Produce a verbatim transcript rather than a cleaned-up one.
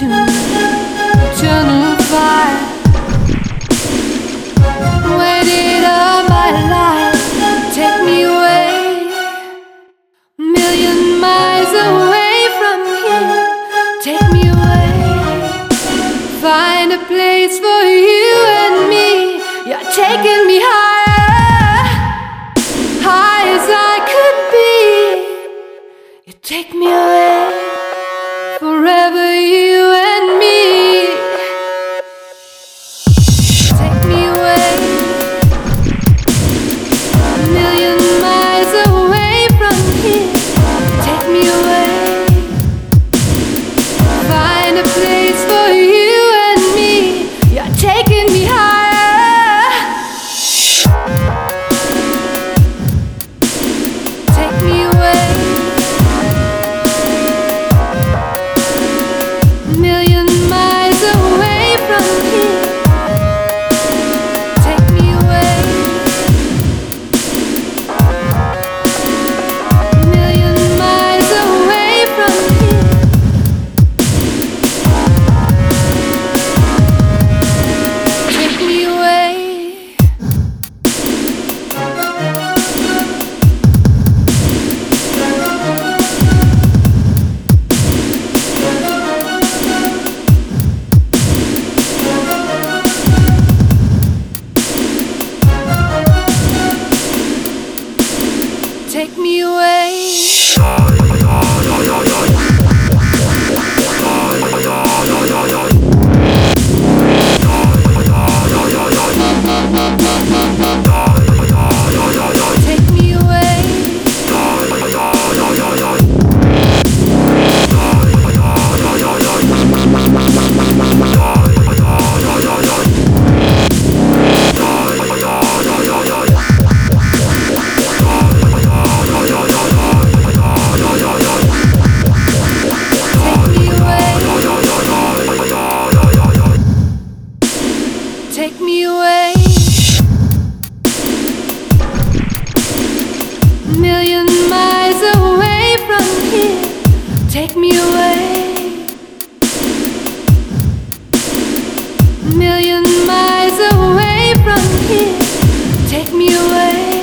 to eternal fire. Waited all my life, take me away, million miles away from here. Take me away, find a place for you and me. You're taking me higher, high as I could be. You take me away, forever you and me. Take me away, a million miles away from here. Take me away, find a place for you and me. You're taking me higher. Take me away, million miles away from here. Take me away, million miles away from here. Take me away. Take me away. Take me away. Take me away, million miles away from here. Take me away, million miles away from here. Take me away.